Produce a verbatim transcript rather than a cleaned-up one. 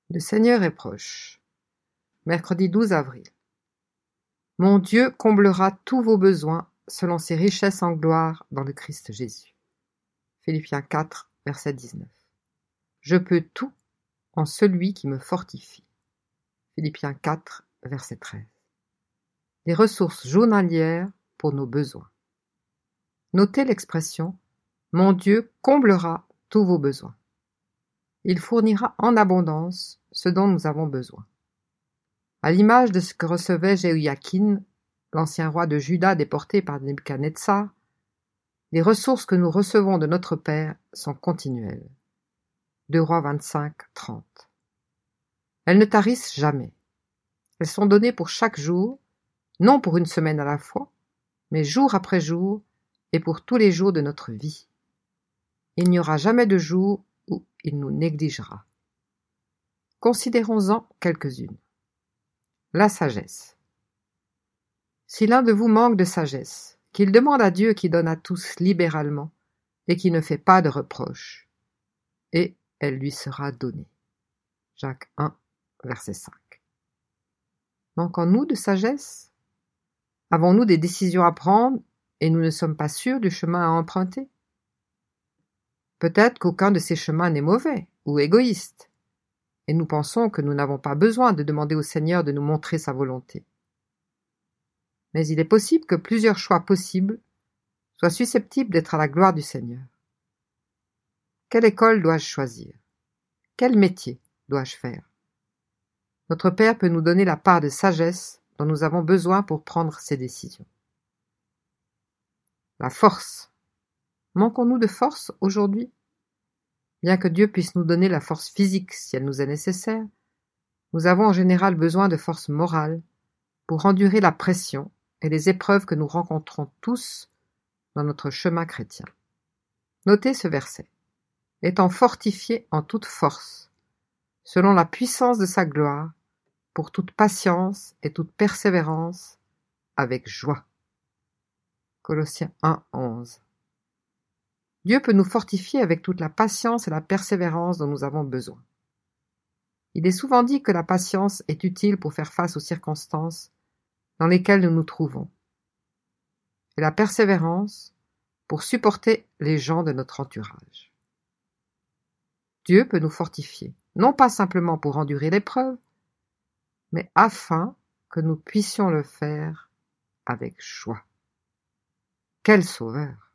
Le Seigneur est proche. Mercredi douze avril. Mon Dieu comblera tous vos besoins selon ses richesses en gloire dans le Christ Jésus. Philippiens quatre, verset dix-neuf. Je peux tout en celui qui me fortifie. Philippiens quatre, verset treize. Des ressources journalières pour nos besoins. Notez l'expression « Mon Dieu comblera tous vos besoins ». Il fournira en abondance ce dont nous avons besoin. À l'image de ce que recevait Jéhoïakin, l'ancien roi de Juda déporté par Nebuchadnezzar, les ressources que nous recevons de notre Père sont continuelles. deux Rois vingt-cinq, trente. Elles ne tarissent jamais. Elles sont données pour chaque jour, non pour une semaine à la fois, mais jour après jour et pour tous les jours de notre vie. Il n'y aura jamais de jour où il nous négligera. Considérons-en quelques-unes. La sagesse. Si l'un de vous manque de sagesse, qu'il demande à Dieu qui donne à tous libéralement et qui ne fait pas de reproches, et elle lui sera donnée. Jacques un, verset cinq. Manquons-nous de sagesse? Avons-nous des décisions à prendre et nous ne sommes pas sûrs du chemin à emprunter? Peut-être qu'aucun de ces chemins n'est mauvais ou égoïste, et nous pensons que nous n'avons pas besoin de demander au Seigneur de nous montrer sa volonté. Mais il est possible que plusieurs choix possibles soient susceptibles d'être à la gloire du Seigneur. Quelle école dois-je choisir? Quel métier dois-je faire? Notre Père peut nous donner la part de sagesse dont nous avons besoin pour prendre ces décisions. La force. Manquons-nous de force aujourd'hui? Bien que Dieu puisse nous donner la force physique si elle nous est nécessaire, nous avons en général besoin de force morale pour endurer la pression et les épreuves que nous rencontrons tous dans notre chemin chrétien. Notez ce verset. Étant fortifié en toute force, selon la puissance de sa gloire, pour toute patience et toute persévérance, avec joie. Colossiens un, onze. Dieu peut nous fortifier avec toute la patience et la persévérance dont nous avons besoin. Il est souvent dit que la patience est utile pour faire face aux circonstances dans lesquelles nous nous trouvons, et la persévérance pour supporter les gens de notre entourage. Dieu peut nous fortifier, non pas simplement pour endurer l'épreuve, mais afin que nous puissions le faire avec joie. Quel sauveur!